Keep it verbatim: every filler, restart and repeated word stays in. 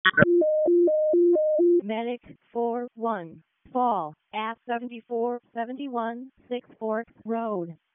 Medic four one. Fall at seventy-four seventy-one Six Forks Road.